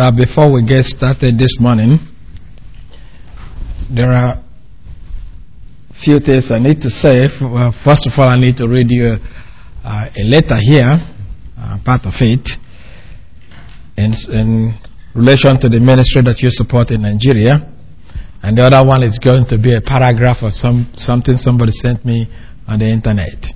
Before we get started this morning, there are few things I need to say. First of all, I need to read you a letter here, part of it, in relation to the ministry that you support in Nigeria. And the other one is going to be a paragraph of something somebody sent me on the internet.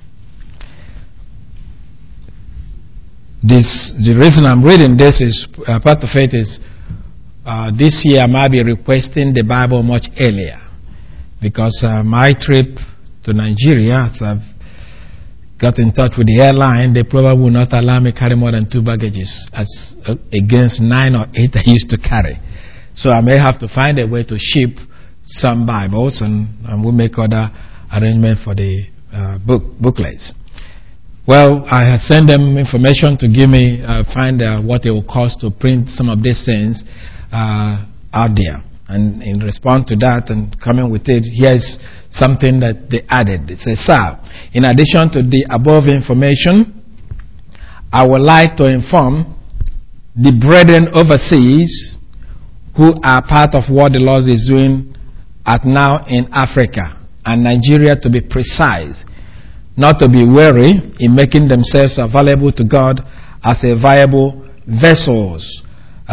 The reason I'm reading this is, part of it is, this year I might be requesting the Bible much earlier. Because my trip to Nigeria, as I've got in touch with the airline, they probably will not allow me carry more than 2 baggages, as against 9 or 8 I used to carry. So I may have to find a way to ship some Bibles, and we'll make other arrangements for the booklets. Well, I had sent them information to give me, find what it will cost to print some of these things out there. And in response to that and coming with it, here is something that they added. It says, "Sir, in addition to the above information, I would like to inform the brethren overseas who are part of what the Lord is doing at now in Africa and Nigeria, to be precise, not to be weary in making themselves available to God as a viable vessels,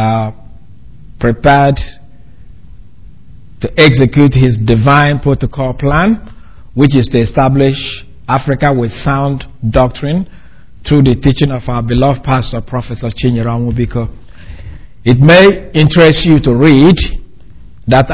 prepared to execute His divine protocol plan, which is to establish Africa with sound doctrine through the teaching of our beloved pastor, Professor Chinyere Onwubiko. It may interest you to read that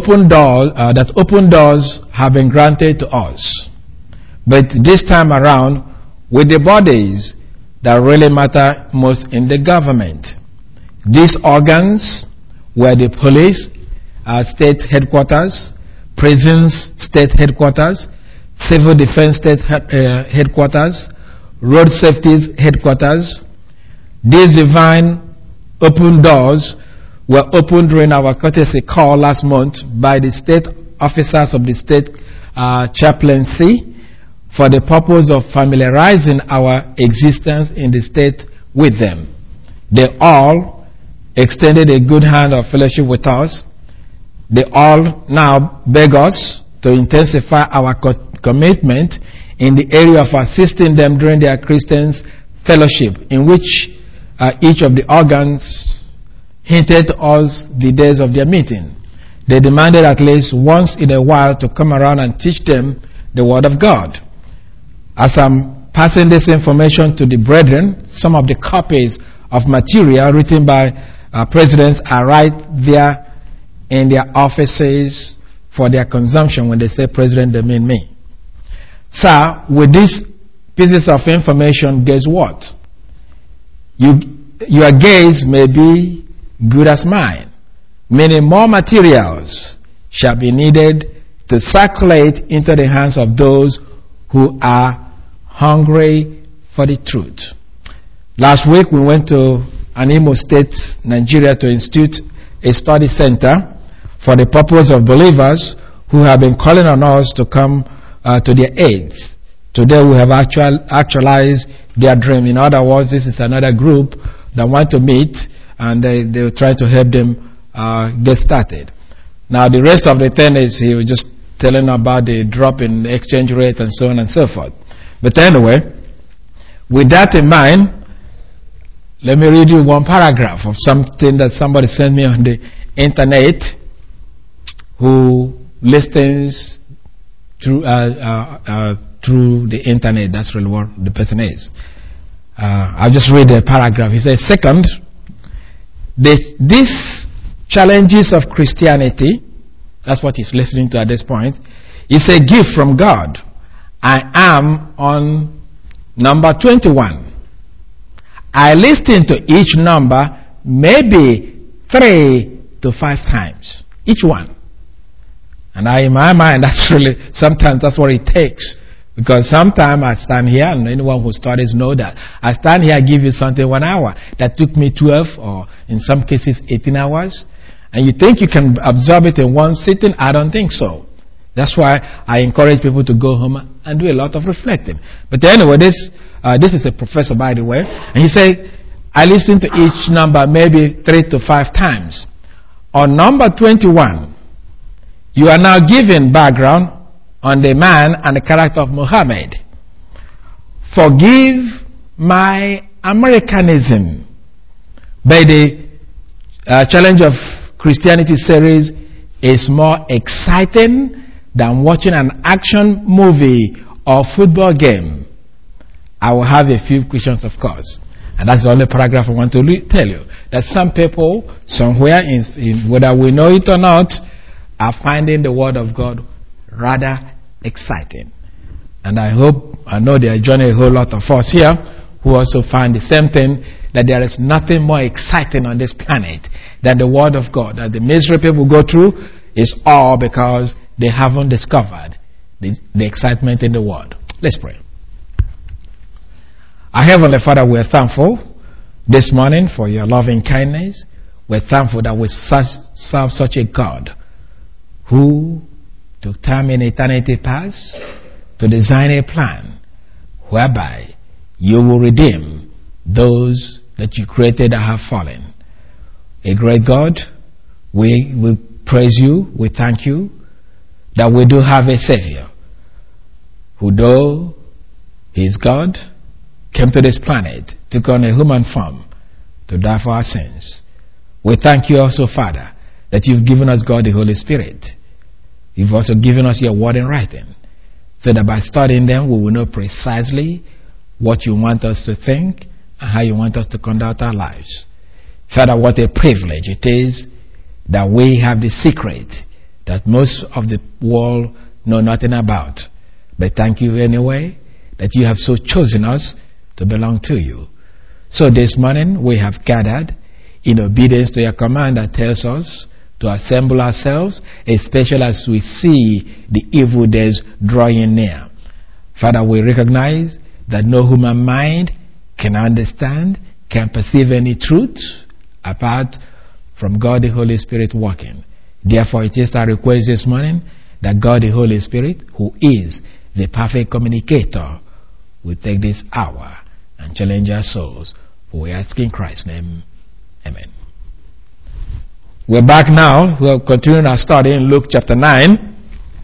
open doors have been granted to us, but this time around with the bodies that really matter most in the government. These organs were the police, state headquarters, prisons state headquarters, civil defense state headquarters, road safety's headquarters. These divine open doors were opened during our courtesy call last month by the state officers of the state chaplaincy for the purpose of familiarizing our existence in the state with them. They all extended a good hand of fellowship with us. They all now beg us to intensify our commitment in the area of assisting them during their Christians fellowship, in which each of the organs hinted to us the days of their meeting. They demanded at least once in a while to come around and teach them the Word of God. As I'm passing this information to the brethren, some of the copies of material written by presidents are right there in their offices for their consumption. When they say president, they mean me. Sir, with these pieces of information, guess what? Your gaze may be good as mine, meaning more materials shall be needed to circulate into the hands of those who are hungry for the truth. Last week we went to Imo State, Nigeria, to institute a study center for the purpose of believers who have been calling on us to come to their aid. Today we have actualized their dream. In other words, this is another group that want to meet, and they will try to help them get started. Now the rest of the thing is he was just telling about the drop in the exchange rate and so on and so forth. But anyway, with that in mind, let me read you one paragraph of something that somebody sent me on the internet, who listens through the internet. That's really what the person is. I'll just read the paragraph. He says, "Second, these challenges of Christianity," that's what he's listening to at this point, "is a gift from God. I am on number 21. I listen to each number maybe 3 to 5 times, each one. And in my mind, sometimes that's what it takes. Because sometimes I stand here, and anyone who studies know that. I stand here, I give you something 1 hour. That took me 12 or in some cases 18 hours. And you think you can absorb it in one sitting? I don't think so. That's why I encourage people to go home and do a lot of reflecting. But anyway, this is a professor, by the way. And he said, I listen to each number maybe 3 to 5 times. On number 21, you are now given background on the man and the character of Muhammad. Forgive my Americanism. By the Challenge of Christianity series is more exciting than watching an action movie or football game. I will have a few questions, of course. And that's the only paragraph I want to tell you. That some people, somewhere, in whether we know it or not, are finding the Word of God rather exciting. And I know they are joining a whole lot of us here who also find the same thing, that there is nothing more exciting on this planet than the Word of God. That the misery people go through is all because they haven't discovered the excitement in the Word. Let's pray. Our Heavenly Father, we are thankful this morning for your loving kindness. We're thankful that we serve such a God who took time in eternity past to design a plan whereby you will redeem those that you created that have fallen. A great God, we praise you, we thank you that we do have a Savior who, though he is God, came to this planet, took on a human form to die for our sins. We thank you also, Father, that you've given us, God, the Holy Spirit. You've also given us your word in writing, so that by studying them we will know precisely what you want us to think and how you want us to conduct our lives. Father, what a privilege it is that we have the secret that most of the world know nothing about. But thank you anyway that you have so chosen us to belong to you. So this morning we have gathered in obedience to your command that tells us to assemble ourselves, especially as we see the evil days drawing near. Father, we recognize that no human mind can understand, can perceive any truth apart from God the Holy Spirit working. Therefore, it is our request this morning that God the Holy Spirit, who is the perfect communicator, will take this hour and challenge our souls. For we ask in Christ's name. Amen. We're back now. We're continuing our study in Luke chapter 9.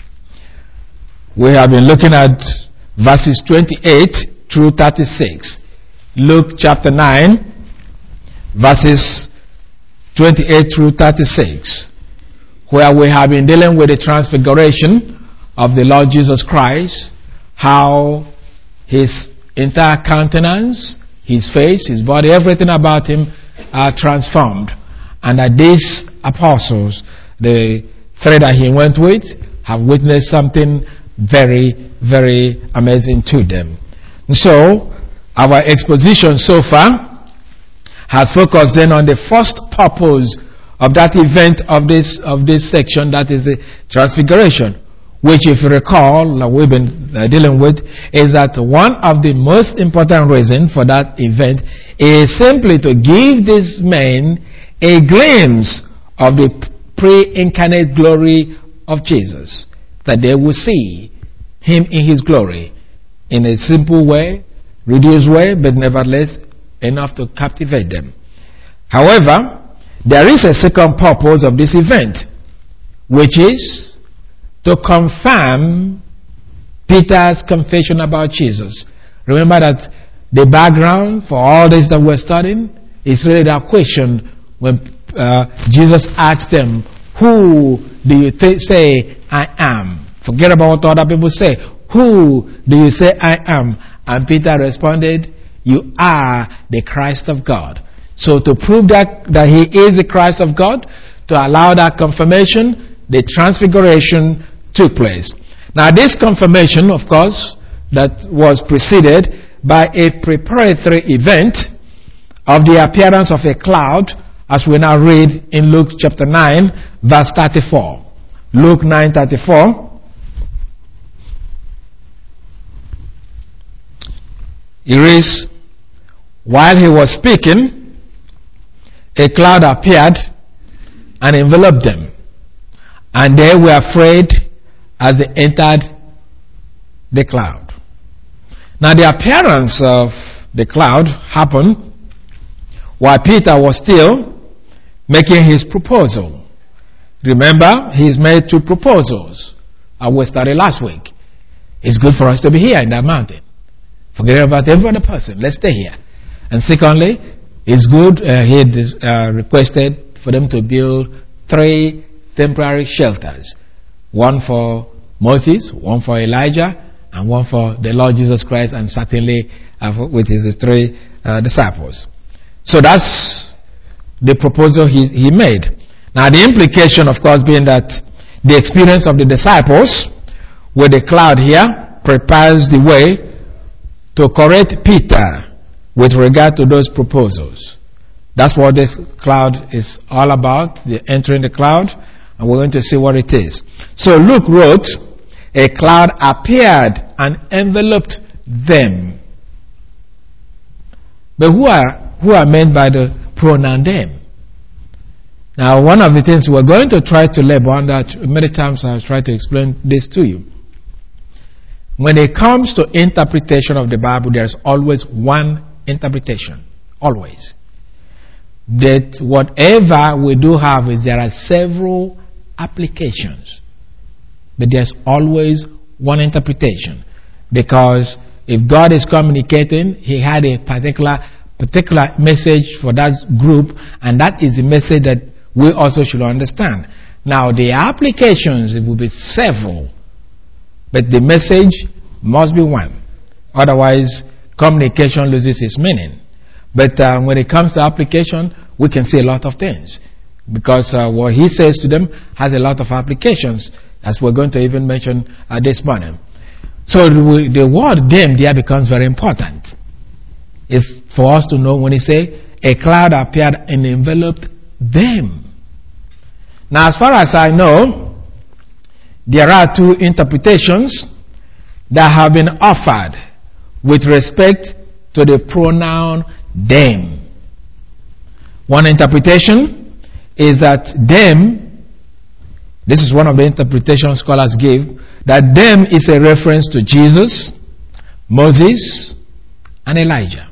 We have been looking at verses 28 through 36. Luke chapter 9, verses 28 through 36, where we have been dealing with the transfiguration of the Lord Jesus Christ, how his entire countenance, his face, his body, everything about him are transformed. And that these apostles, the three that he went with, have witnessed something very, very amazing to them. And so, our exposition so far has focused then on the first purpose of that event of this section, that is the transfiguration, which, if you recall, we've been dealing with, is that one of the most important reasons for that event is simply to give these men a glimpse of the pre-incarnate glory of Jesus, that they will see him in his glory in a simple way, reduced way, but nevertheless enough to captivate them. However, there is a second purpose of this event, which is to confirm Peter's confession about Jesus. Remember that the background for all this that we're studying is really that question when Jesus asked them, who do you say I am? Forget about what other people say. Who do you say I am? And Peter responded, you are the Christ of God. So to prove that he is the Christ of God, to allow that confirmation, the transfiguration took place. Now this confirmation, of course, that was preceded by a preparatory event of the appearance of a cloud, as we now read in Luke chapter 9, verse 34. Luke 9:34. It reads, while he was speaking, a cloud appeared and enveloped them, and they were afraid as they entered the cloud. Now the appearance of the cloud happened while Peter was still making his proposal. Remember, he's made 2 proposals. We started last week. It's good for us to be here in that mountain. Forget about every other person. Let's stay here. And secondly, it's good, he requested for them to build 3 temporary shelters. One for Moses, one for Elijah, and one for the Lord Jesus Christ, and certainly with his 3 disciples. So that's the proposal he made. Now the implication, of course, being that the experience of the disciples with the cloud here prepares the way to correct Peter with regard to those proposals. That's what this cloud is all about, the entering the cloud, and we're going to see what it is. So Luke wrote, a cloud appeared and enveloped them. But who are meant by the pronoun them? Now, one of the things we're going to try to label on that, many times I've tried to explain this to you. When it comes to interpretation of the Bible, there's always one interpretation. Always. That whatever we do have is there are several applications. But there's always one interpretation. Because if God is communicating, he had a particular message for that group, and that is the message that we also should understand. Now, the applications, it will be several, but the message must be one. Otherwise, communication loses its meaning. But when it comes to application, we can see a lot of things. Because what he says to them has a lot of applications, as we're going to even mention this morning. So the word them there becomes very important. It's for us to know when he say, a cloud appeared and enveloped them. Now, as far as I know, there are 2 interpretations that have been offered with respect to the pronoun them. One interpretation is that them, this is one of the interpretations scholars give, that them is a reference to Jesus, Moses, and Elijah.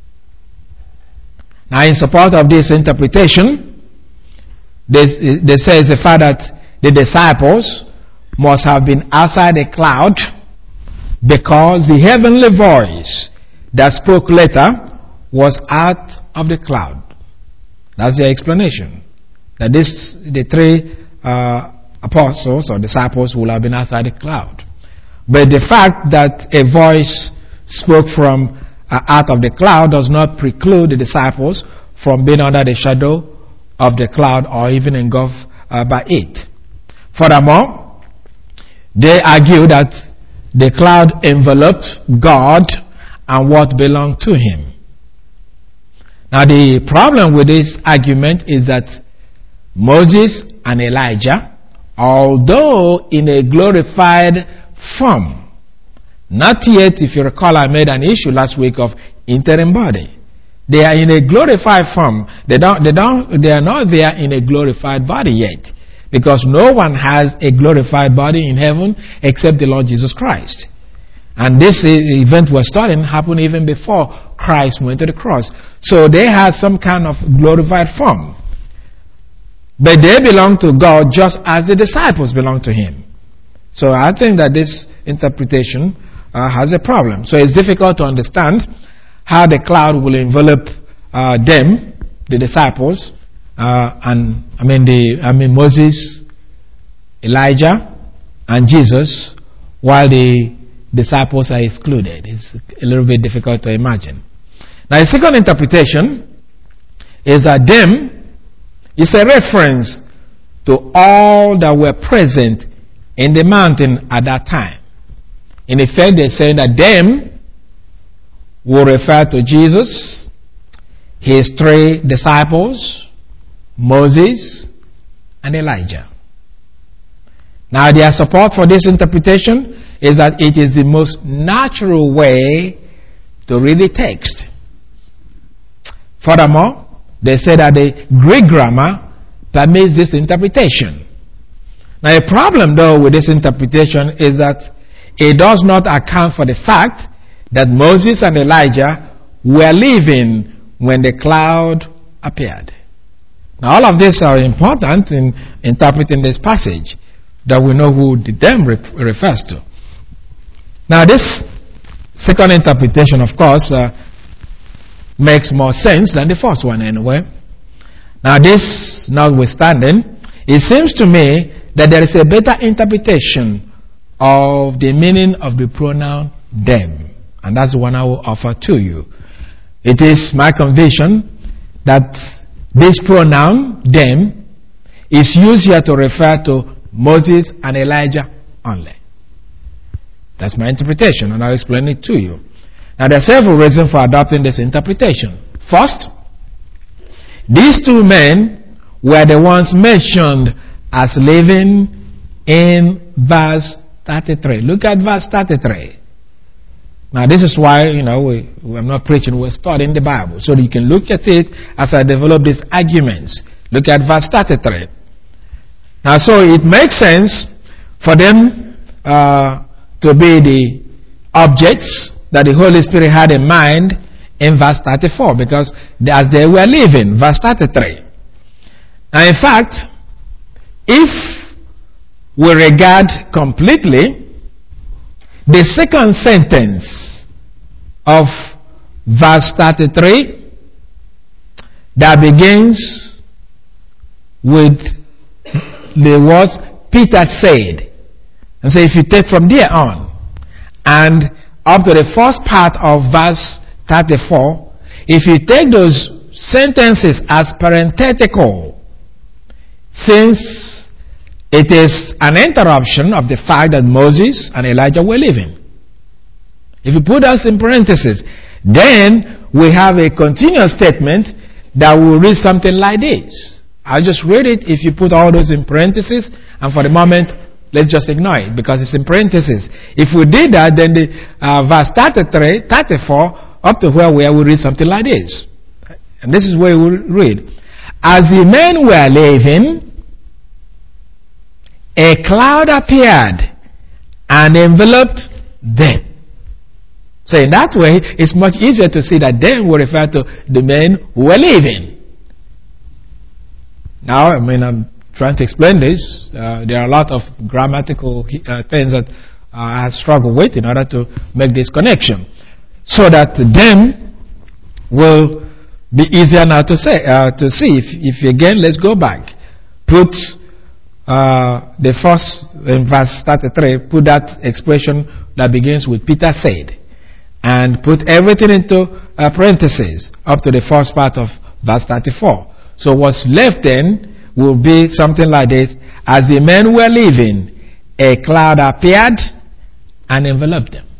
Now, in support of this interpretation, they say the fact that the disciples must have been outside a cloud because the heavenly voice that spoke later was out of the cloud. That's the explanation. That the 3 apostles or disciples will have been outside the cloud. But the fact that a voice spoke from out of the cloud does not preclude the disciples from being under the shadow of the cloud or even engulfed by it. Furthermore, they argue that the cloud enveloped God and what belonged to him. Now, the problem with this argument is that Moses and Elijah, although in a glorified form, not yet, if you recall, I made an issue last week of interim body. They are in a glorified form. They are not there in a glorified body yet. Because no one has a glorified body in heaven except the Lord Jesus Christ. And this event we're starting happened even before Christ went to the cross. So they had some kind of glorified form. But they belong to God just as the disciples belong to him. So I think that this interpretation has a problem. So it's difficult to understand how the cloud will envelop them, the disciples, Moses, Elijah, and Jesus, while the disciples are excluded. It's a little bit difficult to imagine. Now, the second interpretation is that them is a reference to all that were present in the mountain at that time. In effect, they're saying that them will refer to Jesus, his 3 disciples, Moses, and Elijah. Now, their support for this interpretation is that it is the most natural way to read the text. Furthermore, they say that the Greek grammar permits this interpretation. Now, a problem, though, with this interpretation is that it does not account for the fact that Moses and Elijah were living when the cloud appeared. Now all of these are important in interpreting this passage, that we know who the them refers to. Now this second interpretation, of course, makes more sense than the first one anyway. Now this notwithstanding, it seems to me that there is a better interpretation of the meaning of the pronoun them, and that's the one I will offer to you. It is my conviction that this pronoun them is used here to refer to Moses and Elijah only. That's my interpretation, and I'll explain it to you. Now there are several reasons for adopting this interpretation. First, these two men were the ones mentioned as living in verse 33. Look at verse 33. Now this is why, I'm not preaching, we're studying the Bible. So you can look at it as I develop these arguments. Look at verse 33. Now so it makes sense for them to be the objects that the Holy Spirit had in mind in verse 34, because as they were living, verse 33. Now in fact, if we regard completely the second sentence of verse 33 that begins with the words Peter said, and so if you take from there on and up to the first part of verse 34, if you take those sentences as parenthetical, since it is an interruption of the fact that Moses and Elijah were living. If you put us in parentheses, then we have a continuous statement that will read something like this. I'll just read it if you put all those in parentheses, and for the moment, let's just ignore it because it's in parentheses. If we did that, then the verse 33, 34, up to where we are, we read something like this. And this is where we will read. As the men were living, a cloud appeared and enveloped them. So in that way, it's much easier to see that them will refer to the men who were living. Now, I'm trying to explain this. There are a lot of grammatical things that I struggle with in order to make this connection, so that them will be easier now to say to see. If again, let's go back. Put the first in verse 33. Put that expression that begins with Peter said, and put everything into parentheses up to the first part of verse 34. So what's left then will be something like this. As the men were leaving, a cloud appeared and enveloped them.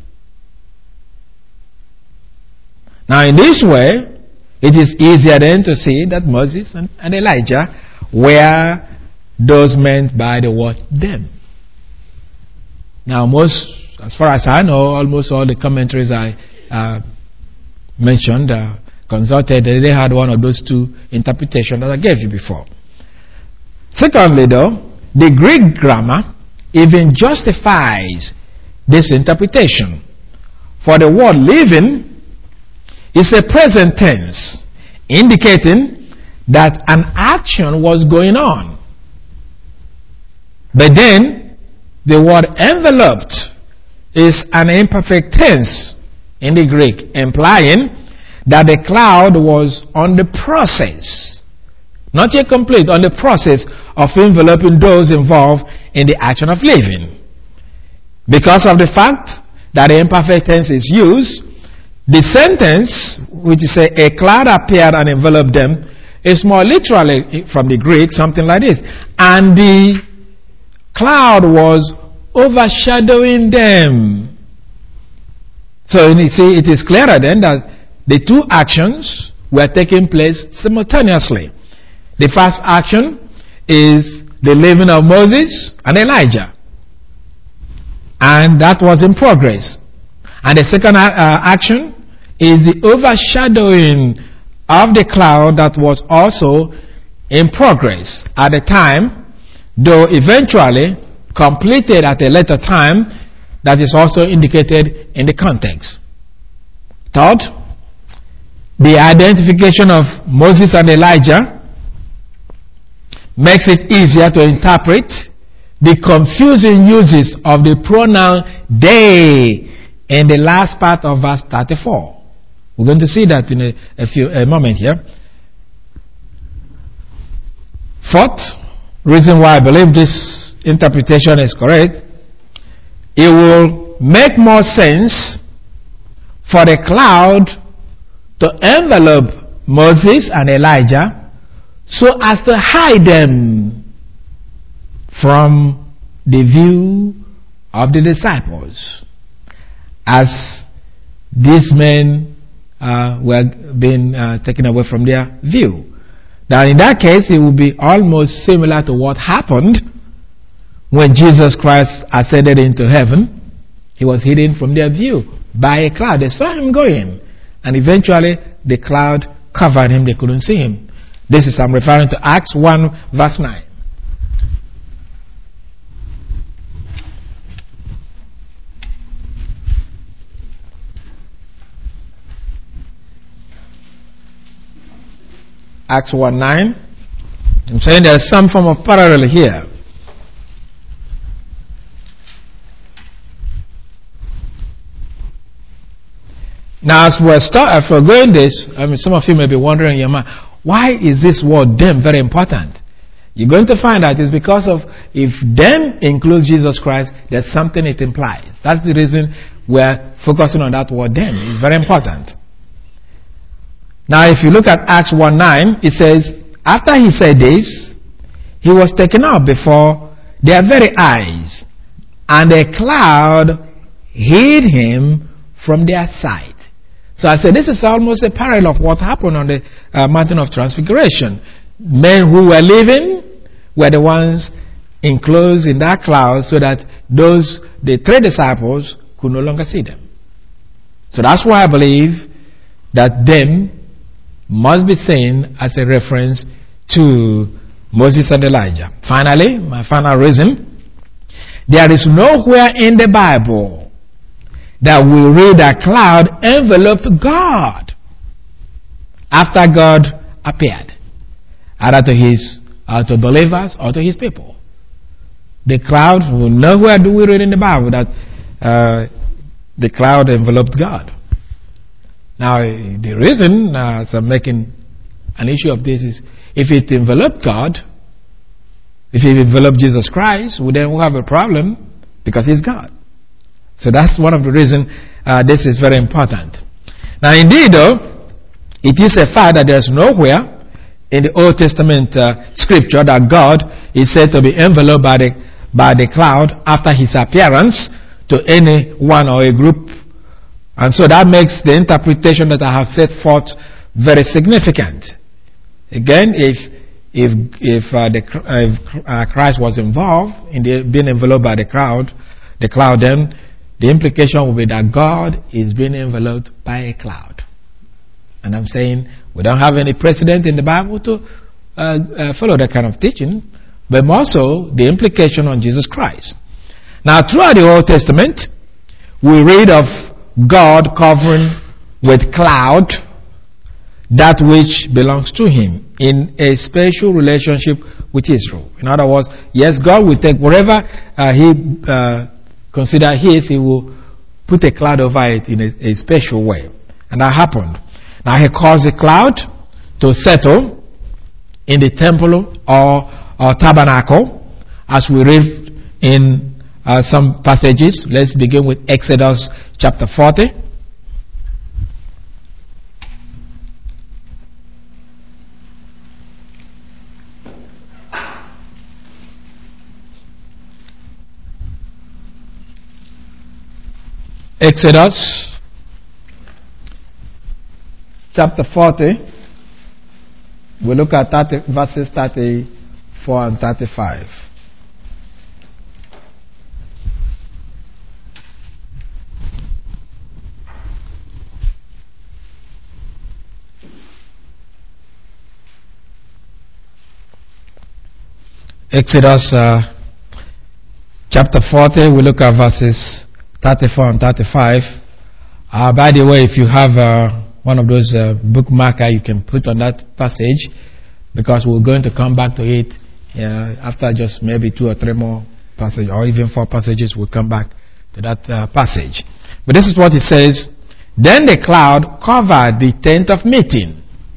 Now in this way, it is easier then to see that Moses and Elijah were those meant by the word them. Now as far as I know, almost all the commentaries I mentioned, consulted, they had one of those two interpretations that I gave you before. Secondly though, the Greek grammar even justifies this interpretation. For the word living is a present tense, indicating that an action was going on. But then, the word enveloped is an imperfect tense in the Greek, implying that the cloud was on the process, not yet complete, on the process of enveloping those involved in the action of living. Because of the fact that the imperfect tense is used, the sentence, which is a cloud appeared and enveloped them, is more literally from the Greek, something like this. And the cloud was overshadowing them. So you see, it is clearer then that the two actions were taking place simultaneously. The first action is the living of Moses and Elijah, and that was in progress. And the second action is the overshadowing of the cloud that was also in progress at the time, though eventually completed at a later time, that is also indicated in the context. Third, The identification of Moses and Elijah makes it easier to interpret the confusing uses of the pronoun they in the last part of verse 34. We're going to see that in a moment here. Fourth reason why I believe this interpretation is correct, it will make more sense for the cloud to envelope Moses and Elijah so as to hide them from the view of the disciples as these men were being taken away from their view. Now in that case, it will be almost similar to what happened when Jesus Christ ascended into heaven. He was hidden from their view by a cloud. They saw him going, and eventually the cloud covered him. They couldn't see him. This is, I'm referring to Acts 1 verse 9. Acts 1:9. I'm saying there's some form of parallel here. Now, as we're going this, some of you may be wondering in your mind, why is this word "them" very important? You're going to find out it's because of, if "them" includes Jesus Christ, there's something it implies. That's the reason we're focusing on that word "them." It's very important. Now, if you look at Acts 1:9, it says, after he said this, he was taken up before their very eyes, and a cloud hid him from their sight. So I said, this is almost a parallel of what happened on the mountain of transfiguration. Men who were living were the ones enclosed in that cloud so that the three disciples could no longer see them. So that's why I believe that "them" must be seen as a reference to Moses and Elijah. Finally, my final reason, there is nowhere in the Bible that we read a cloud enveloped God after God appeared, either to believers or to his people. The cloud, nowhere do we read in the Bible that the cloud enveloped God. Now, the reason I'm making an issue of this is, if it enveloped God, if it enveloped Jesus Christ, then we'll have a problem because he's God. So that's one of the reasons this is very important. Now, indeed, though, it is a fact that there's nowhere in the Old Testament scripture that God is said to be enveloped by the cloud after his appearance to any one or a group. And so that makes the interpretation that I have set forth very significant. Again, if Christ was involved in being enveloped by the cloud, then the implication will be that God is being enveloped by a cloud. And I'm saying we don't have any precedent in the Bible to follow that kind of teaching, but more so the implication on Jesus Christ. Now, throughout the Old Testament, we read of God covering with cloud that which belongs to him in a special relationship with Israel. In other words, yes, God will take whatever he consider his, he will put a cloud over it in a special way. And that happened. Now he caused the cloud to settle in the temple or tabernacle, as we read in some passages. Let's begin with Exodus chapter 40. Exodus chapter 40. We look at verses 34 and 35. Exodus chapter 40, we look at verses 34 and 35. By the way, if you have one of those bookmarker you can put on that passage, because we're going to come back to it after just maybe 2 or 3 more passages, or even 4 passages. We'll come back to that passage. But this is what it says. Then the cloud covered the tent of meeting.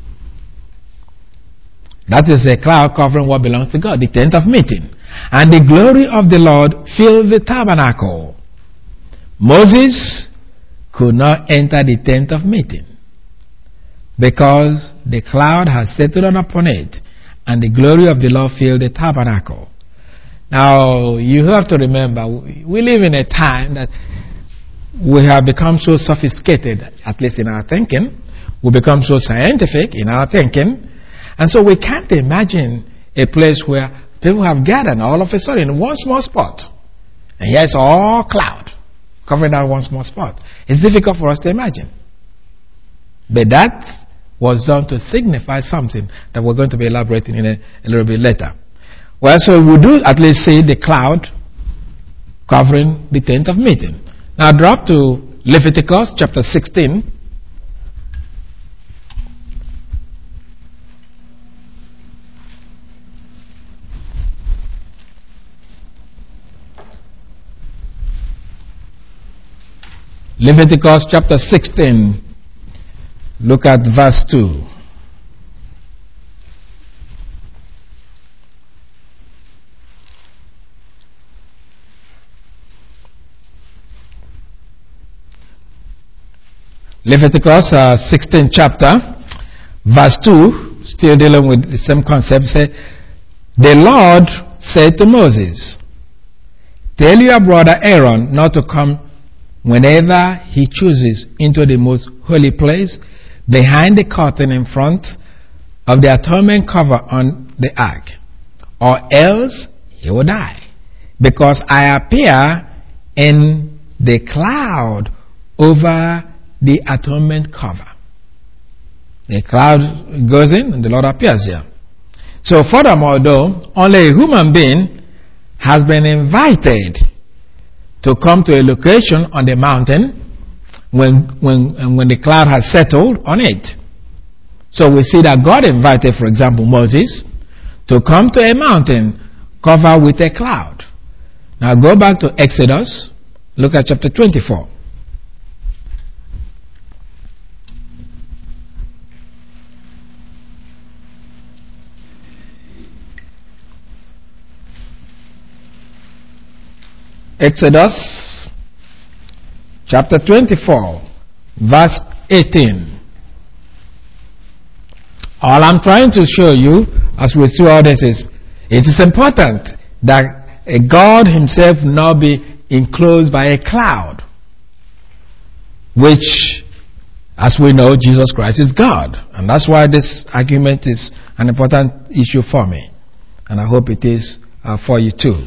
That is a cloud covering what belongs to God, the tent of meeting. And the glory of the Lord filled the tabernacle. Moses could not enter the tent of meeting because the cloud had settled upon it, and the glory of the Lord filled the tabernacle. Now, you have to remember, we live in a time that we have become so sophisticated, at least in our thinking. We become so scientific in our thinking. And so we can't imagine a place where people have gathered all of a sudden in one small spot. And here it's all cloud covering that one small spot. It's difficult for us to imagine. But that was done to signify something that we're going to be elaborating in a little bit later. Well, so we do at least see the cloud covering the tent of meeting. Now drop to Leviticus chapter 16. Leviticus chapter 16. Look at verse 2. Leviticus 16 chapter, verse 2, still dealing with the same concept, say, the Lord said to Moses, tell your brother Aaron not to come whenever he chooses into the most holy place behind the curtain in front of the atonement cover on the ark, or else he will die, because I appear in the cloud over the atonement cover. The cloud goes in and the Lord appears here. So furthermore, though, only a human being has been invited to come to a location on the mountain when the cloud has settled on it. So we see that God invited, for example, Moses to come to a mountain covered with a cloud. Now go back to Exodus, look at chapter 24. Exodus chapter 24 verse 18. All I'm trying to show you as we see all this is, it is important that a God himself not be enclosed by a cloud, which, as we know, Jesus Christ is God. And that's why this argument is an important issue for me. And I hope it is for you too.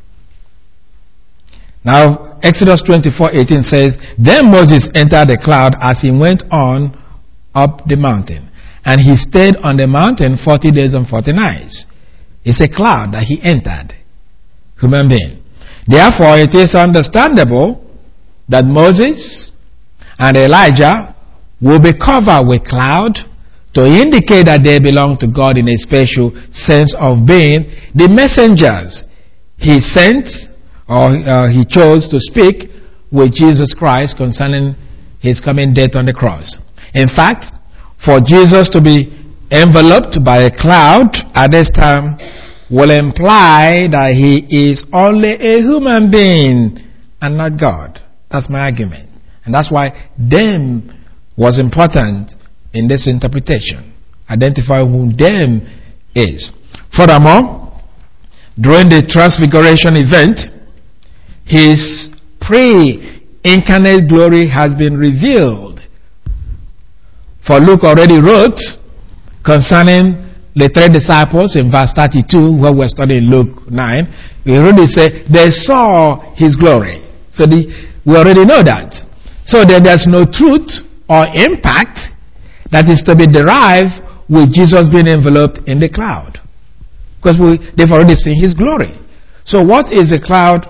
Now, Exodus 24:18 says, then Moses entered the cloud as he went on up the mountain. And he stayed on the mountain 40 days and 40 nights. It's a cloud that he entered. Human being. Therefore, it is understandable that Moses and Elijah will be covered with cloud to indicate that they belong to God in a special sense of being the messengers he sent, or he chose to speak with Jesus Christ concerning his coming death on the cross. In fact, for Jesus to be enveloped by a cloud at this time will imply that he is only a human being and not God. That's my argument. And that's why them was important in this interpretation. Identify who them is. Furthermore, during the transfiguration event, his pre-incarnate glory has been revealed. For Luke already wrote concerning the 3 disciples in verse 32, where we're studying Luke 9. He already said they saw his glory. So we already know that. So there's no truth or impact that is to be derived with Jesus being enveloped in the cloud, because they've already seen his glory. So what is a cloud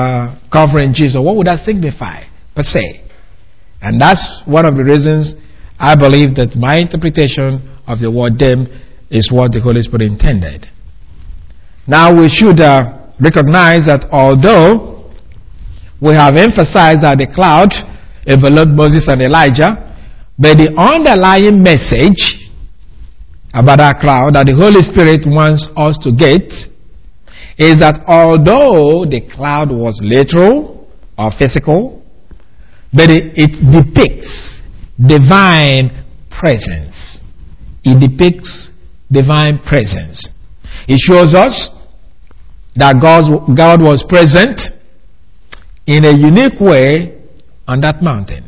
covering Jesus? What would that signify per se? And that's one of the reasons I believe that my interpretation of the word them is what the Holy Spirit intended. Now we should recognize that although we have emphasized that the cloud enveloped Moses and Elijah, but the underlying message about that cloud that the Holy Spirit wants us to get is that although the cloud was literal or physical, but it depicts divine presence. It depicts divine presence. It shows us that God was present in a unique way on that mountain.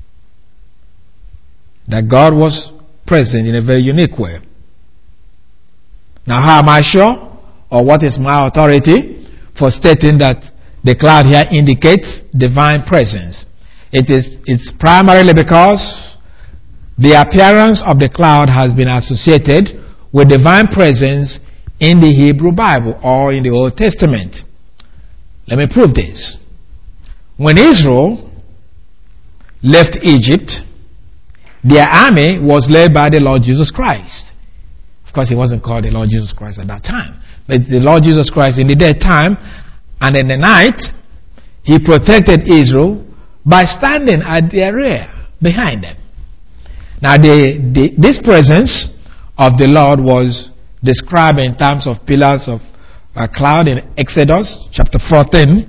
That God was present in a very unique way. Now, how am I sure? Or what is my authority for stating that the cloud here indicates divine presence? It's primarily because the appearance of the cloud has been associated with divine presence in the Hebrew Bible or in the Old Testament. Let me prove this. When Israel left Egypt, their army was led by the Lord Jesus Christ. Of course, he wasn't called the Lord Jesus Christ at that time. But the Lord Jesus Christ in the daytime and in the night, he protected Israel by standing at their rear, behind them. Now, this presence of the Lord was described in terms of pillars of a cloud in Exodus chapter 14.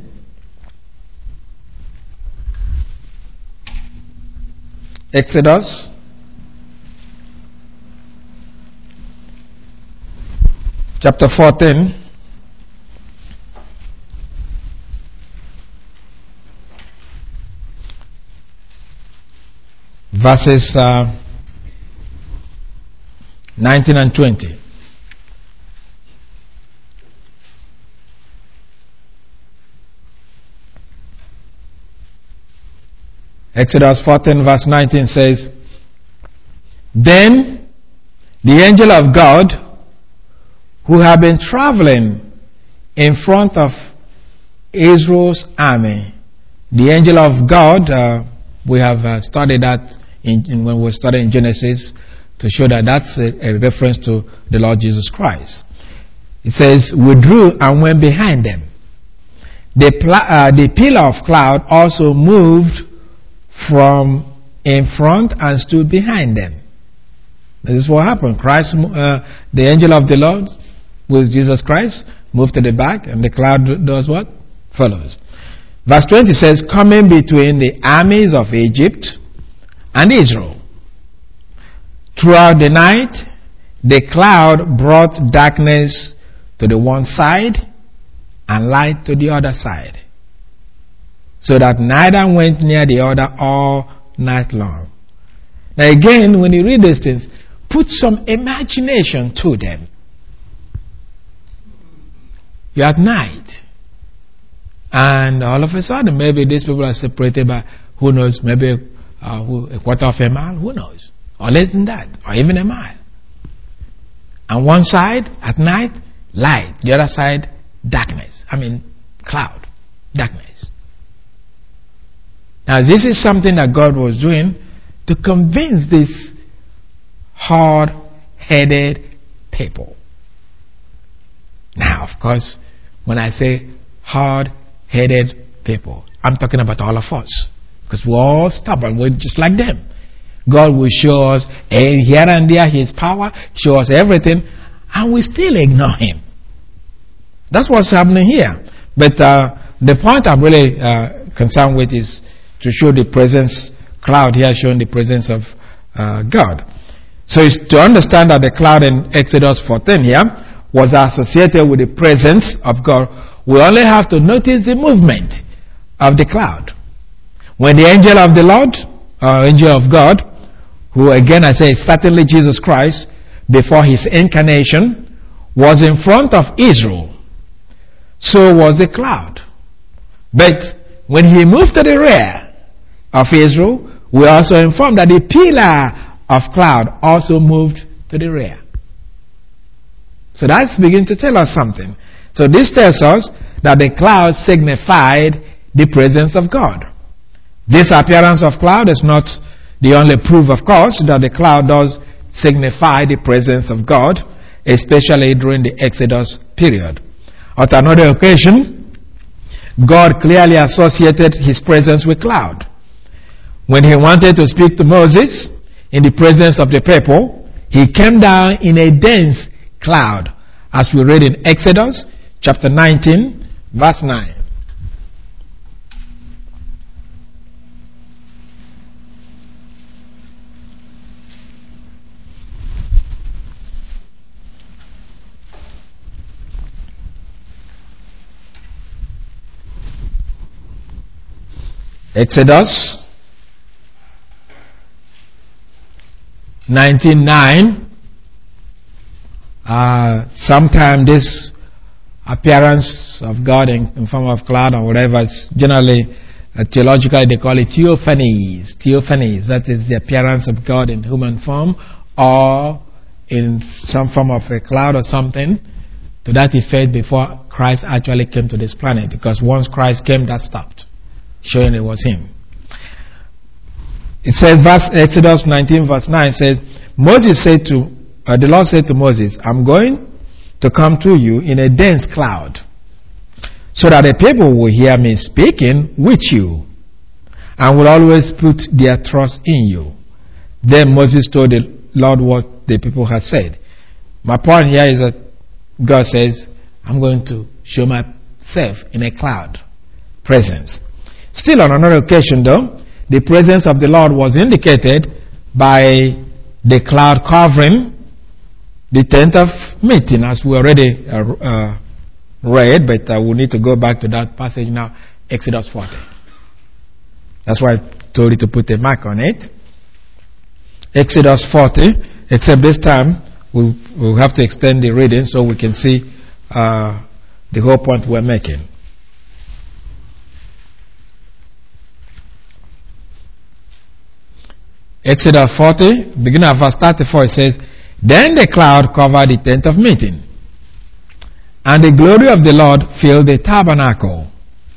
Exodus chapter 14. Verses 19 and 20. Exodus 14 verse 19 says, Then the angel of God, who had been traveling in front of Israel's army, the angel of God, we have studied that when we were studying Genesis to show that that's a reference to the Lord Jesus Christ. It says, withdrew and went behind them. The pillar of cloud also moved from in front and stood behind them. This is what happened. Christ, the angel of the Lord, with Jesus Christ, moved to the back, and the cloud does what? Follows. Verse 20 says, coming between the armies of Egypt and Israel. Throughout the night, the cloud brought darkness to the one side and light to the other side, so that neither went near the other all night long. Now again, when you read these things, put some imagination to them. You're at night, and all of a sudden, maybe these people are separated by, who knows, maybe a quarter of a mile, who knows, or less than that, or even a mile. And one side, at night, light. The other side, darkness. Cloud. Darkness. Now, this is something that God was doing to convince these hard-headed people. Now, of course, when I say hard-headed people, I'm talking about all of us. Because we're all stubborn. We're just like them. God will show us here and there His power, show us everything, and we still ignore Him. That's what's happening here. But the point I'm really concerned with is to show the presence, cloud here showing the presence of God. So it's to understand that the cloud in Exodus 14 here was associated with the presence of God. We only have to notice the movement of the cloud. When the angel of the Lord, angel of God, who again I say is certainly Jesus Christ, before His incarnation, was in front of Israel, so was the cloud. But when He moved to the rear of Israel, we are also informed that the pillar of cloud also moved to the rear. So that's beginning to tell us something. So this tells us that the cloud signified the presence of God. This appearance of cloud is not The only proof, of course, that the cloud does signify the presence of God, especially during the Exodus period. At another occasion, God clearly associated his presence with cloud. When he wanted to speak to Moses in the presence of the people, he came down in a dense cloud, as we read in Exodus chapter 19, verse 9. Exodus 19:9. Sometime this appearance of God in form of cloud or whatever is generally theologically they call it theophanies. Theophanies, that is the appearance of God in human form or in some form of a cloud or something to that effect before Christ actually came to this planet. Because once Christ came, that stopped, showing it was him. It says, Exodus 19 verse 9 says, the Lord said to Moses, I'm going to come to you in a dense cloud, so that the people will hear me speaking with you, and will always put their trust in you. Then Moses told the Lord what the people had said. My point here is that God says, I'm going to show myself in a cloud presence. Still on another occasion though, the presence of the Lord was indicated by the cloud covering the tent of meeting, as we already read, but we need to go back to that passage now, Exodus 40. That's why I told you to put a mark on it. Exodus 40, except this time we'll have to extend the reading so we can see the whole point we're making. Exodus 40, beginning of verse 34, it says, Then the cloud covered the tent of meeting, and the glory of the Lord filled the tabernacle.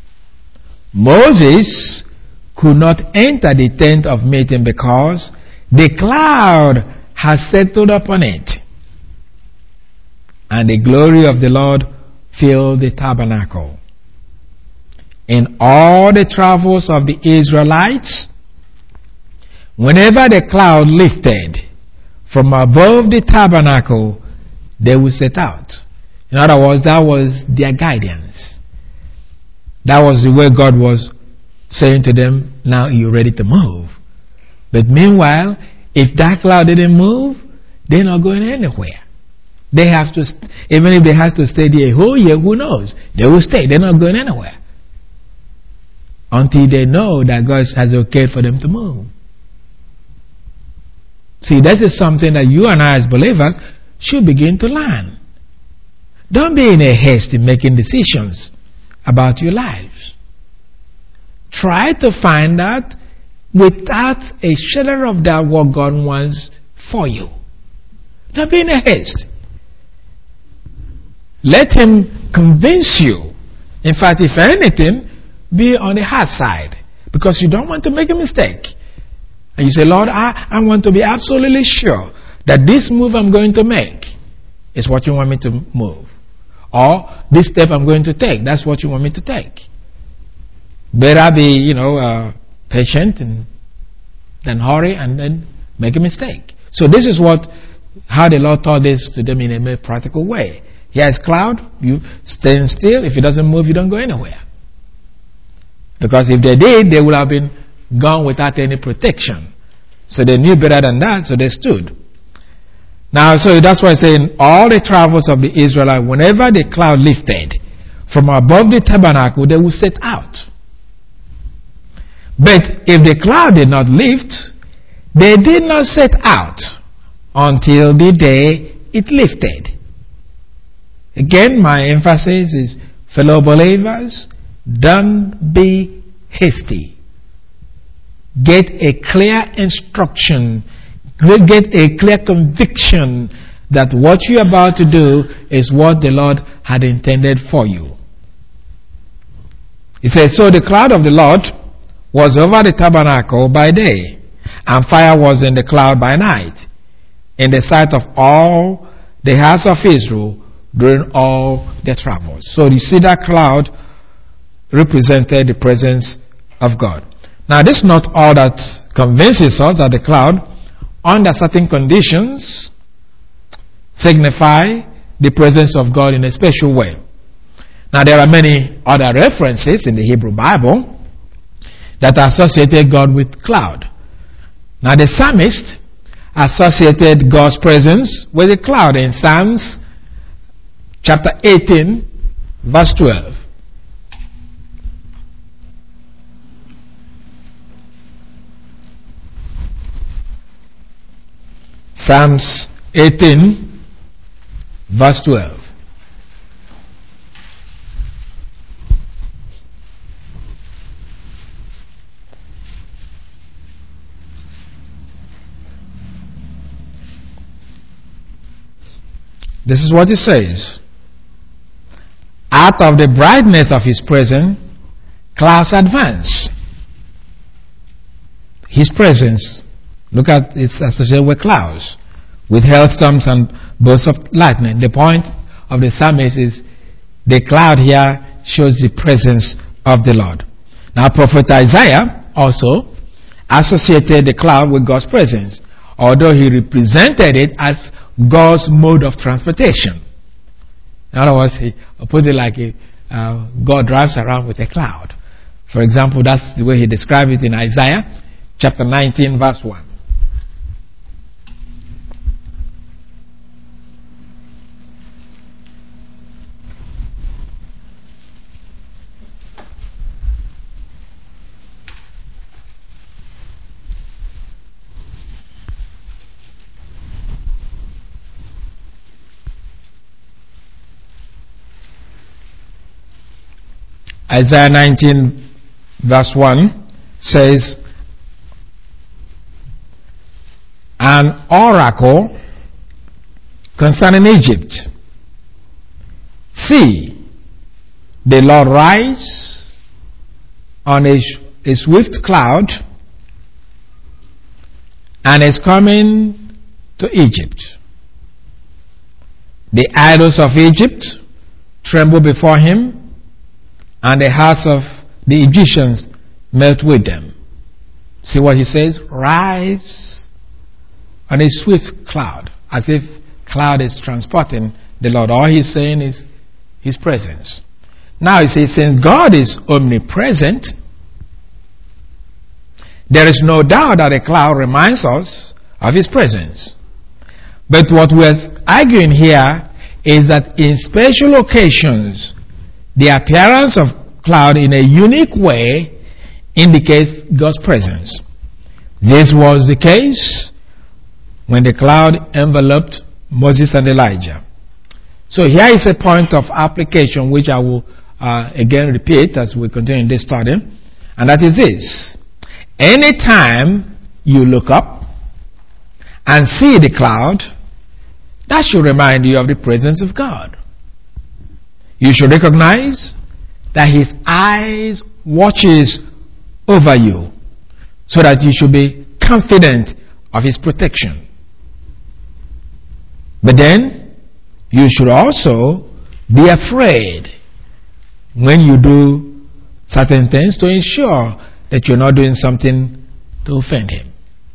Moses could not enter the tent of meeting because the cloud had settled upon it, and the glory of the Lord filled the tabernacle. In all the travels of the Israelites, whenever the cloud lifted from above the tabernacle, they would set out. In other words, that was their guidance. That was the way God was saying to them, now you're ready to move. But meanwhile, if that cloud didn't move, they're not going anywhere. They have to, even if they have to stay there a whole year, who knows? They will stay. They're not going anywhere until they know that God has okayed for them to move. See, that is something that you and I as believers should begin to learn. Don't be in a haste in making decisions about your lives. Try to find out without a shadow of doubt what God wants for you. Don't be in a haste. Let Him convince you. In fact, if anything, be on the hard side, because you don't want to make a mistake. And you say, Lord, I want to be absolutely sure that this move I'm going to make is what you want me to move. Or this step I'm going to take, that's what you want me to take. Better be, patient than hurry and then make a mistake. So this is how the Lord taught this to them in a very practical way. Here is cloud, you stand still. If it doesn't move, you don't go anywhere. Because if they did, they would have been gone without any protection. So they knew better than that, so they stood. Now, so that's why I say in all the travels of the Israelites, whenever the cloud lifted from above the tabernacle, they would set out. But if the cloud did not lift, they did not set out until the day it lifted. Again, my emphasis is, fellow believers, don't be hasty. Get a clear instruction, get a clear conviction that what you're about to do is what the Lord had intended for you. It says, so the cloud of the Lord was over the tabernacle by day, And fire was in the cloud by night, in the sight of all the house of Israel during all their travels. So you see that cloud represented the presence of God. Now this is not all that convinces us that the cloud, under certain conditions, signify the presence of God in a special way. Now there are many other references in the Hebrew Bible that associated God with cloud. Now the psalmist associated God's presence with a cloud in Psalms chapter 18 verse 12. Psalms 18 verse 12. This is what it says. Out of the brightness of his presence, clouds advance. His presence, look at it's associated with clouds, with hailstorms and bursts of lightning. The point of the psalmist is the cloud here shows the presence of the Lord. Now Prophet Isaiah also associated the cloud with God's presence, although he represented it as God's mode of transportation. In other words, he put it like God drives around with a cloud. For example, that's the way he described it in Isaiah chapter 19 verse 1. Isaiah 19 verse 1 says, an oracle concerning Egypt. See, the Lord rides on a swift cloud and is coming to Egypt. The idols of Egypt tremble before him, and the hearts of the Egyptians melt with them. See what he says? Rise on a swift cloud, as if cloud is transporting the Lord. All he's saying is his presence. Now he says, since God is omnipresent, there is no doubt that a cloud reminds us of his presence. But what we're arguing here is that in special occasions, the appearance of cloud in a unique way indicates God's presence. This was the case when the cloud enveloped Moses and Elijah. So here is a point of application which I will again repeat as we continue in this study, and that is this. Anytime you look up and see the cloud, that should remind you of the presence of God. You should recognize that his eyes watches over you, so that you should be confident of his protection. But then you should also be afraid when you do certain things to ensure that you're not doing something to offend him.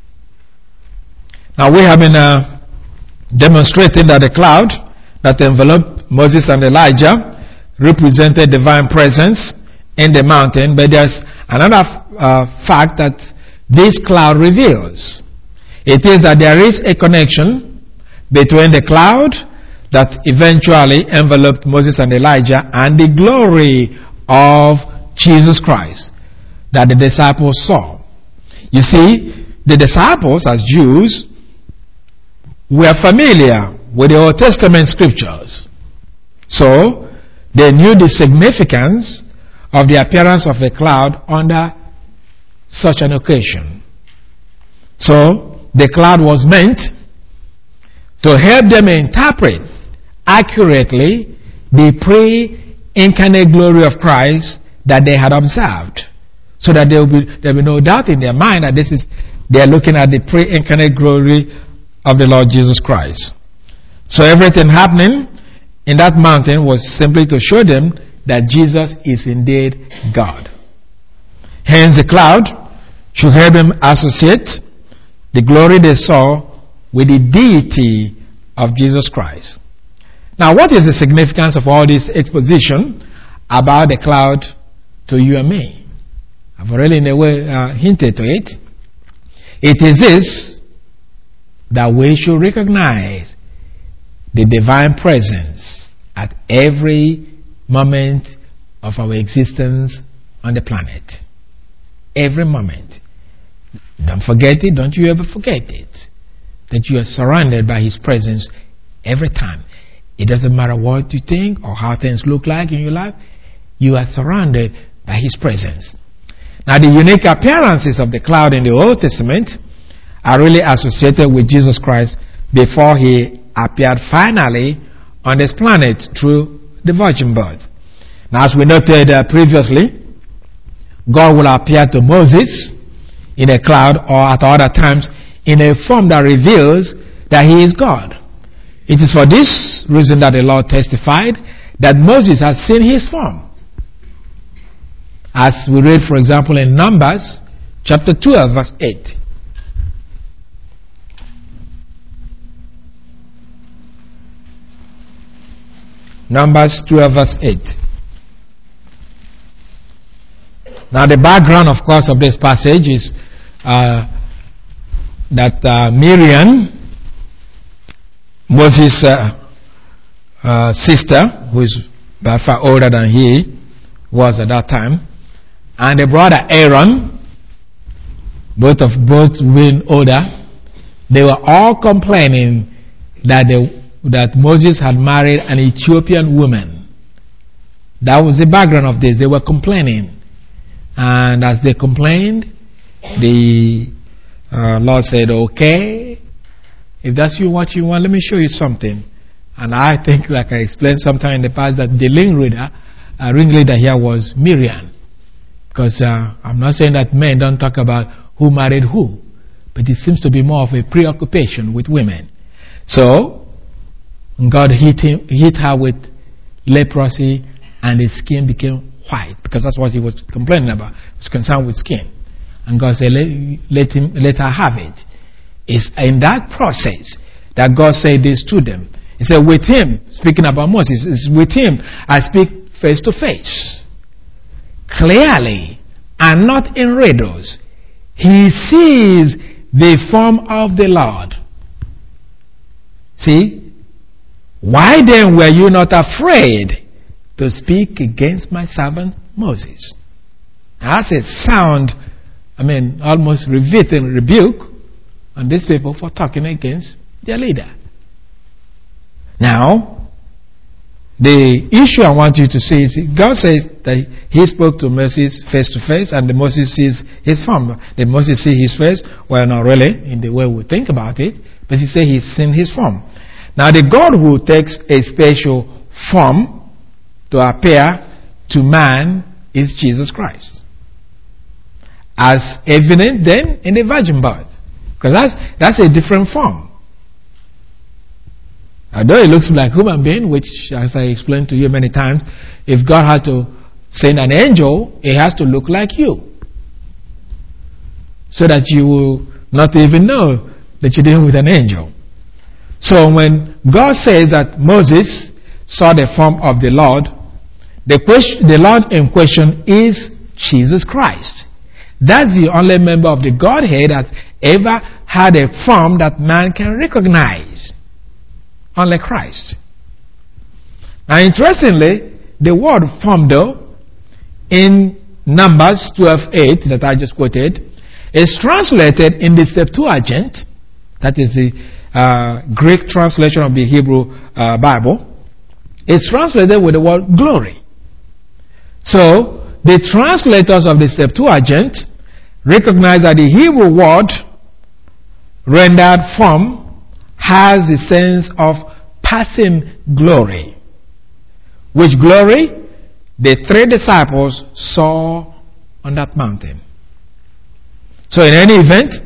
Now we have been demonstrating that the cloud that enveloped Moses and Elijah represented divine presence in the mountain, but there's another fact that this cloud reveals. It is that there is a connection between the cloud that eventually enveloped Moses and Elijah and the glory of Jesus Christ that the disciples saw. You see, the disciples as Jews were familiar with the Old Testament scriptures. So, they knew the significance of the appearance of a cloud under such an occasion. So, the cloud was meant to help them interpret accurately the pre-incarnate glory of Christ that they had observed. So that there will be no doubt in their mind that this is They are looking at the pre-incarnate glory of the Lord Jesus Christ. So everything happening in that mountain was simply to show them that Jesus is indeed God. Hence the cloud should help them associate the glory they saw with the deity of Jesus Christ. Now, what is the significance of all this exposition about the cloud to you and me? I've already in a way hinted to it. It is this, that we should recognize the divine presence at every moment of our existence on the planet. Every moment. Don't forget it. Don't you ever forget it. That you are surrounded by His presence every time. It doesn't matter what you think or how things look like in your life. You are surrounded by His presence. Now, the unique appearances of the cloud in the Old Testament are really associated with Jesus Christ before He appeared finally on this planet through the virgin birth. Now, as we noted previously, God will appear to Moses in a cloud or at other times in a form that reveals that He is God. It is for this reason that the Lord testified that Moses had seen His form. As we read, for example, in Numbers chapter 12, verse 8. Numbers 12, verse 8. Now, the background, of course, of this passage is that Miriam, Moses' sister, who is by far older than he was at that time, and the brother Aaron, both being older, they were all complaining that Moses had married an Ethiopian woman. That was the background of this. They were complaining. And as they complained, the Lord said, okay, if that's what you want, let me show you something. And I think, like I explained sometime in the past, that the ringleader here was Miriam. Because I'm not saying that men don't talk about who married who, but it seems to be more of a preoccupation with women. So, God hit her with leprosy, and his skin became white, because that's what he was complaining about. He was concerned with skin. And God said, let her have it. It's in that process that God said this to them. He said, with him, speaking about Moses, it's with him I speak face to face, clearly, and not in riddles. He sees the form of the Lord. See? Why then were you not afraid to speak against my servant Moses? That's a sound, almost revealing rebuke on these people for talking against their leader. Now, the issue I want you to see is God says that He spoke to Moses face to face, and Moses sees His form. Did Moses see His face? Well, not really, in the way we think about it, but He said He's seen His form. Now, the God who takes a special form to appear to man is Jesus Christ, as evident then in the virgin birth, because that's a different form. Although it looks like human being, which, as I explained to you many times, if God had to send an angel, it has to look like you, so that you will not even know that you're dealing with an angel. So when God says that Moses saw the form of the Lord, the Lord in question is Jesus Christ. That's the only member of the Godhead that ever had a form that man can recognize. Only Christ. Now, interestingly, the word form, though, in Numbers 12:8 that I just quoted, is translated in the Septuagint, that is the Greek translation of the Hebrew Bible. It's translated with the word glory. So, the translators of the Septuagint recognize that the Hebrew word rendered form has a sense of passing glory. Which glory the three disciples saw on that mountain. So in any event,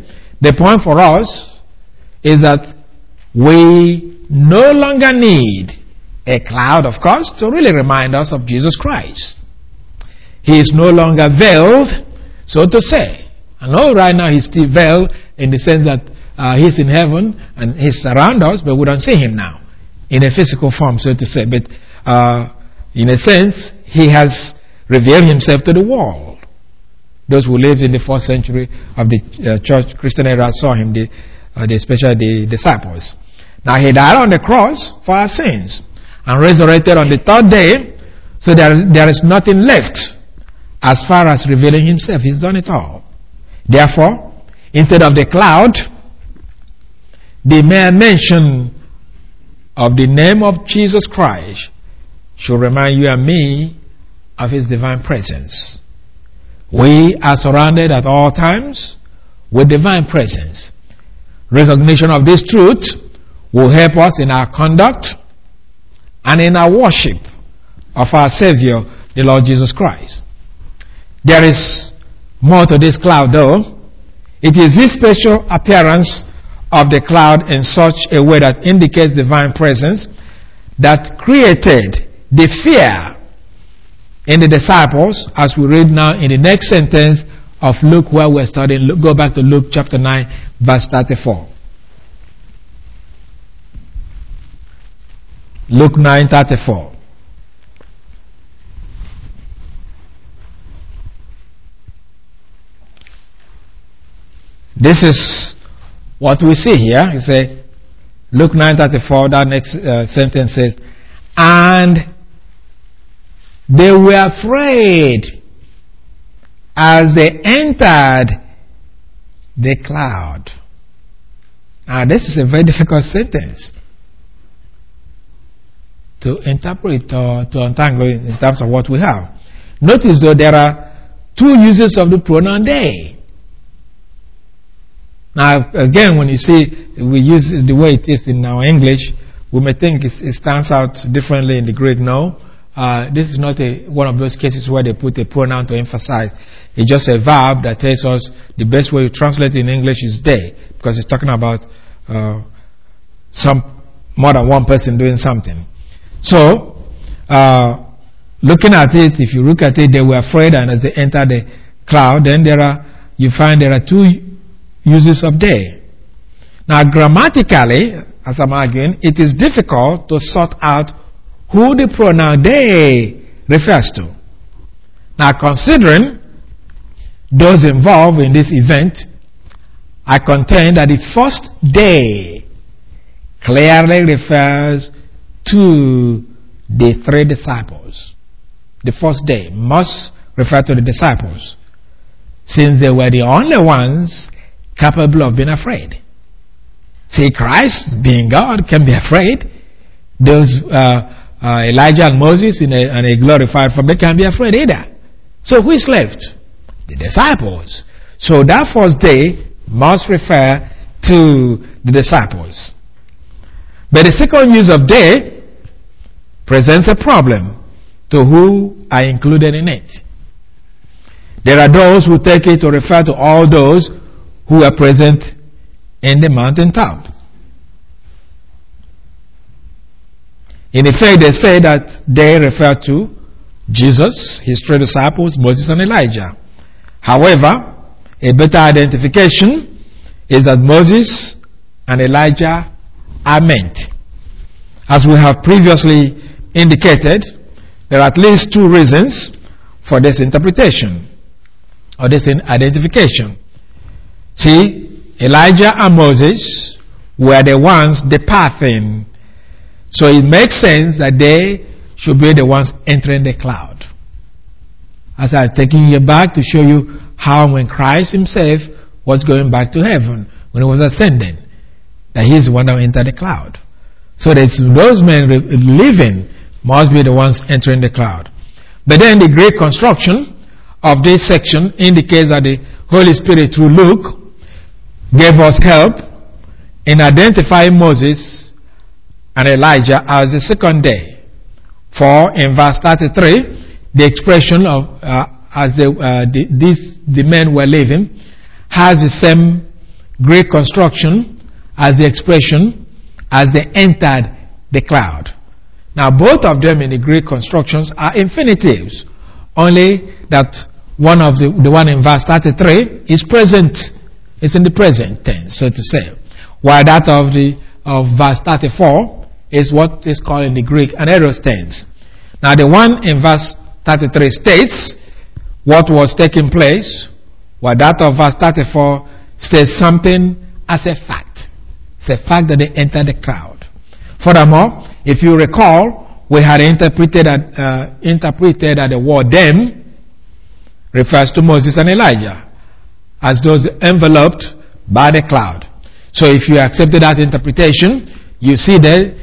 The point for us is that we no longer need a cloud, of course, to really remind us of Jesus Christ. He is no longer veiled, so to say. I know right now he's still veiled in the sense that he's in heaven and he's around us, but we don't see him now in a physical form, so to say. But in a sense, he has revealed himself to the world. Those who lived in the 4th century of the church Christian era saw him, especially the disciples. Now he died on the cross for our sins and resurrected on the 3rd day, so there is nothing left as far as revealing himself. He's done it all. Therefore, instead of the cloud, the mere mention of the name of Jesus Christ should remind you and me of his divine presence. We are surrounded at all times with divine presence. Recognition of this truth will help us in our conduct and in our worship of our Savior, the Lord Jesus Christ. There is more to this cloud though. It is this special appearance of the cloud in such a way that indicates divine presence that created the fear in the disciples, as we read now in the next sentence of Luke where we're studying. Go back to Luke chapter 9 verse 34. Luke 9:34. This is what we see here. You say, Luke 9:34, that next sentence says, and they were afraid as they entered the cloud. Now this is a very difficult sentence to interpret or to untangle in terms of what we have. Notice though there are two uses of the pronoun they. Now again, when you see we use the way it is in our English, we may think it stands out differently in the Greek. No, this is not one of those cases where they put a pronoun to emphasize. It's just a verb that tells us the best way to translate in English is they, because it's talking about some more than one person doing something. So, looking at it, if you look at it, they were afraid, and as they entered the cloud, then you find there are two uses of they. Now, grammatically, as I'm arguing, it is difficult to sort out who the pronoun they refers to. Now, considering those involved in this event, I contend that the first day clearly refers to the three disciples. The first day must refer to the disciples, since they were the only ones capable of being afraid. See, Christ, being God, can be afraid. Those Elijah and Moses in a glorified form, they can't be afraid either. So who is left? The disciples. So that first day must refer to the disciples. But the second use of day presents a problem to who are included in it. There are those who take it to refer to all those who are present in the mountaintop. In effect, they say that they refer to Jesus, his three disciples, Moses and Elijah. However, a better identification is that Moses and Elijah are meant. As we have previously indicated, there are at least two reasons for this interpretation or this identification. See, Elijah and Moses were the ones departing, so it makes sense that they should be the ones entering the cloud. As I'm taking you back to show you how when Christ himself was going back to heaven, when he was ascending, that he is the one that entered the cloud. So that those men living must be the ones entering the cloud. But then the great construction of this section indicates that the Holy Spirit through Luke gave us help in identifying Moses and Elijah as the second day. For in verse 33, the expression of the men were living has the same Greek construction as the expression as they entered the cloud. Now both of them in the Greek constructions are infinitives, only that one of the one in verse 33 is present. It's in the present tense, so to say. While that of verse 34 is what is called in the Greek an aorist tense. Now the one in verse 33 states what was taking place, while that of verse 34 states something as a fact. It's a fact that they entered the cloud. Furthermore, if you recall, we had interpreted that the word them refers to Moses and Elijah as those enveloped by the cloud. So if you accepted that interpretation, you see that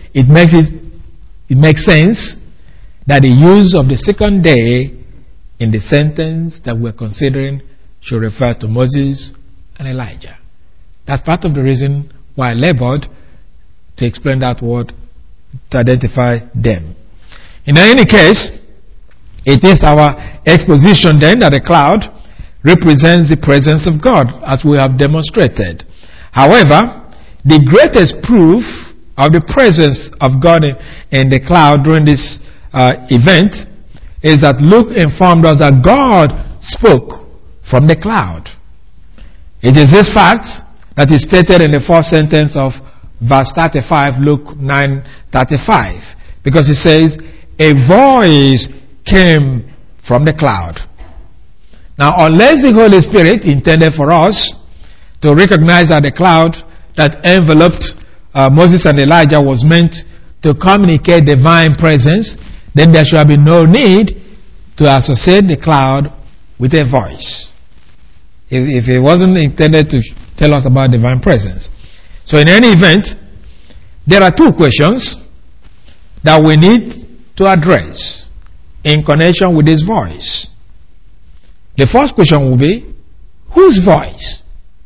it makes sense that the use of the second day in the sentence that we're considering should refer to Moses and Elijah. That's part of the reason why I labored to explain that word, to identify them. In any case, it is our exposition then that the cloud represents the presence of God, as we have demonstrated. However, the greatest proof of the presence of God in the cloud during this event is that Luke informed us that God spoke from the cloud. It is this fact that is stated in the fourth sentence of verse 35, Luke 9:35, because it says, a voice came from the cloud. Now, unless the Holy Spirit intended for us to recognize that the cloud that enveloped Moses and Elijah was meant to communicate divine presence, then there should have been no need to associate the cloud with a voice, if it wasn't intended to tell us about divine presence. So in any event, there are two questions that we need to address in connection with this voice. The first question will be, whose voice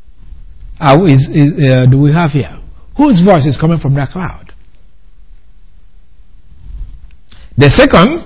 do we have here? Whose voice is coming from that cloud? The second,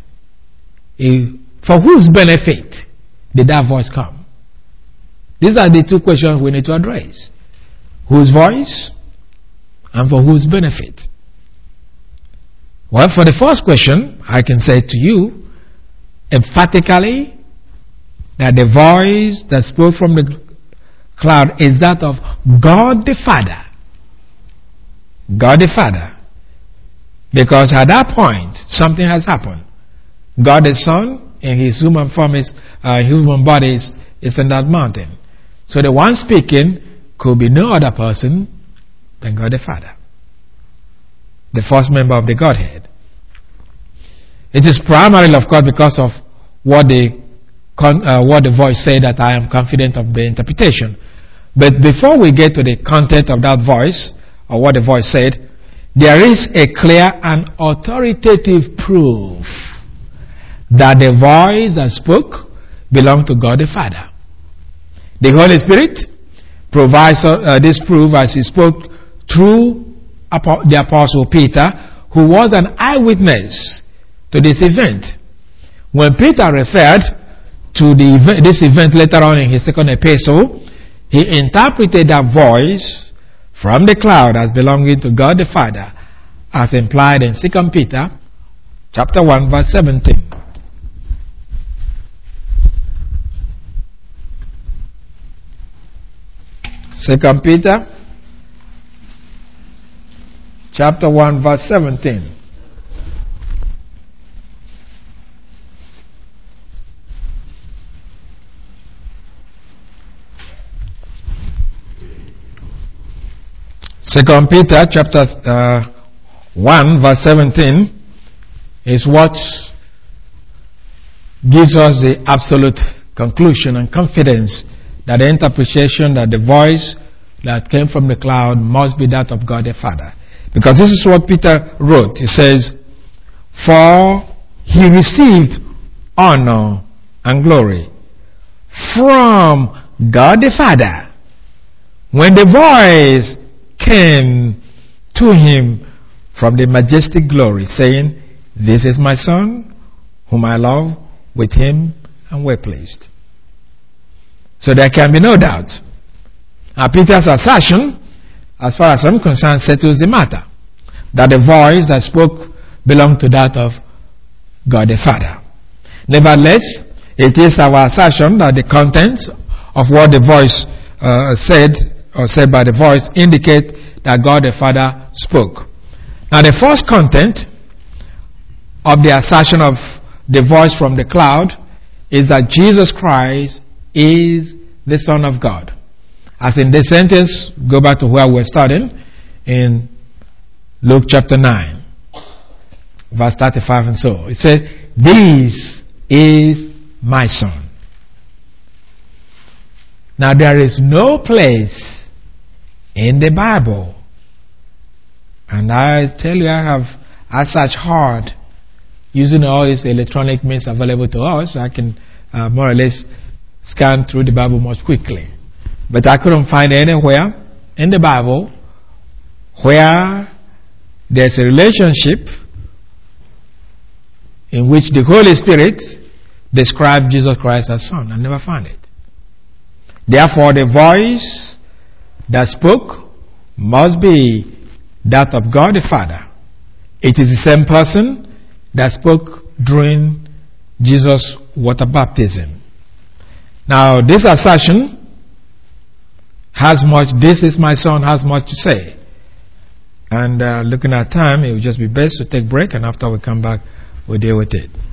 for whose benefit did that voice come? These are the two questions we need to address. Whose voice and for whose benefit? Well, for the first question, I can say to you emphatically that the voice that spoke from the cloud is that of God the Father. God the Father. Because at that point, something has happened. God the Son, in his human form, human body is in that mountain. So the one speaking could be no other person than God the Father, the first member of the Godhead. It is primarily, of course, because of what the voice said that I am confident of the interpretation. But before we get to the content of that voice, or what the voice said, there is a clear and authoritative proof that the voice that spoke belonged to God the Father. The Holy Spirit provides this proof as he spoke through the Apostle Peter, who was an eyewitness to this event. When Peter referred to this event later on in his second epistle, he interpreted that voice from the cloud as belonging to God the Father, as implied in 2 Peter chapter 1 verse 17. Second Peter chapter 1 verse 17. Second Peter chapter 1 verse 17 is what gives us the absolute conclusion and confidence that the interpretation, that the voice that came from the cloud must be that of God the Father. Because this is what Peter wrote. He says, for he received honor and glory from God the Father when the voice came to him from the majestic glory, saying, this is my Son, whom I love, with him and well pleased. So there can be no doubt Now Peter's assertion, as far as I'm concerned, settles the matter. That the voice that spoke belonged to that of God the Father. Nevertheless, it is our assertion that the contents of what the voice said, or said by the voice, indicate that God the Father spoke. Now the first content of the assertion of the voice from the cloud is that Jesus Christ is the Son of God. As in this sentence, go back to where we're starting in Luke chapter 9, verse 35 and so. It said, "This is my Son." Now there is no place in the Bible, and I tell you, I searched hard using all these electronic means available to us. I can more or less scan through the Bible much quickly. But I couldn't find anywhere in the Bible where there's a relationship in which the Holy Spirit described Jesus Christ as Son. I never found it. Therefore, the voice that spoke must be that of God the Father. It is the same person that spoke during Jesus' water baptism. Now, this assertion has much, "This is my Son," has much to say. And looking at time, it would just be best to take a break, and after we come back, we'll deal with it.